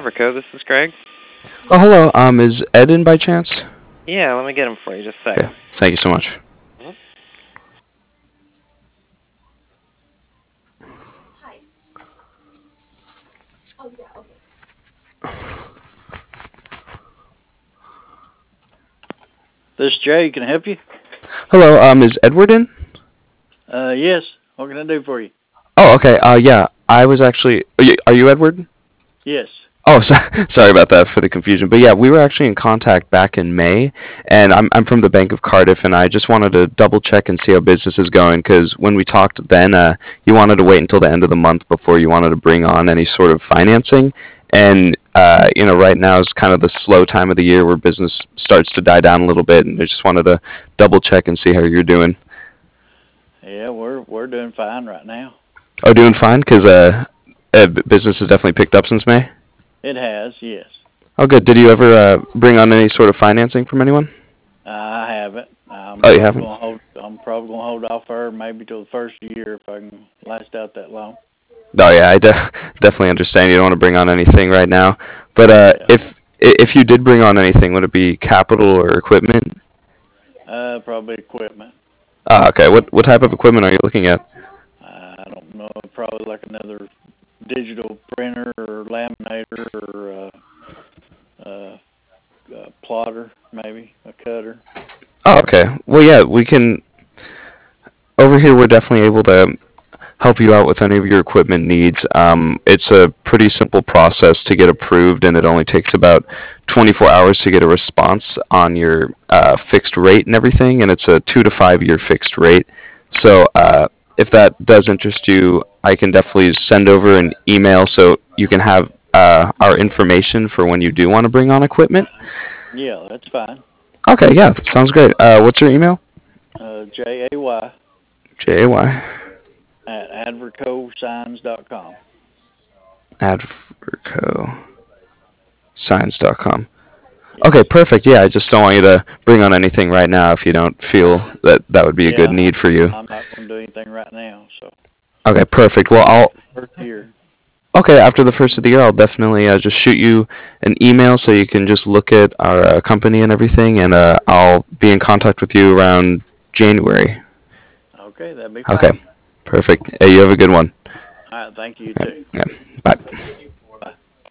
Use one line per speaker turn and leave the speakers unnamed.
Adverco. This is Greg.
Oh, hello. Is Ed in by chance?
Yeah, let me get him for you. Just a
Okay.
second.
Thank you so much.
Mhm.
This is Jay. Can I help you?
Hello. Is Edward in?
Yes. What can I do for you?
Oh, okay. Yeah. I was actually. Are you Edward?
Yes.
Oh, sorry about that for the confusion. But yeah, we were actually in contact back in May, and I'm from the Bank of Cardiff, and I just wanted to double check and see how business is going because when we talked then, you wanted to wait until the end of the month before you wanted to bring on any sort of financing, and right now is kind of the slow time of the year where business starts to die down a little bit, and I just wanted to double check and see how you're doing.
Yeah, we're doing fine right now.
Oh, doing fine because business has definitely picked up since May.
It has, yes.
Oh, good. Did you ever bring on any sort of financing from anyone?
I haven't.
Oh, you haven't?
I'm probably gonna hold off her maybe till the first year if I can last out that long.
Oh, yeah. I definitely understand. You don't want to bring on anything right now. But
Yeah.
if you did bring on anything, would it be capital or equipment?
Probably equipment.
Okay. What type of equipment are you looking at?
I don't know. Probably like another digital printer or laminator or plotter, maybe a cutter.
Oh, okay. Well, yeah. We can. Over here, we're definitely able to help you out with any of your equipment needs. It's a pretty simple process to get approved, and it only takes about 24 hours to get a response on your fixed rate and everything, and it's a 2 to 5 year fixed rate. So if that does interest you, I can definitely send over an email so you can have our information for when you do want to bring on equipment.
Yeah, that's fine.
Okay, yeah, that sounds great. What's your email?
Jay
JAY
at advercosigns.com.
advercoscience.com.
Yes.
Okay, perfect. Yeah, I just don't want you to bring on anything right now if you don't feel that that would be a good
Yeah,
need for you.
I'm not going to do anything right now. So
Okay, perfect. Well,
maybe
I'll
after the first year.
okay after the first of the year, I'll definitely just shoot you an email so you can just look at our company and everything, and I'll be in contact with you around January.
Okay, that'd be
Okay,
fine.
perfect. Hey, you have a good one.
All right, thank you
Yeah,
too.
yeah. Bye.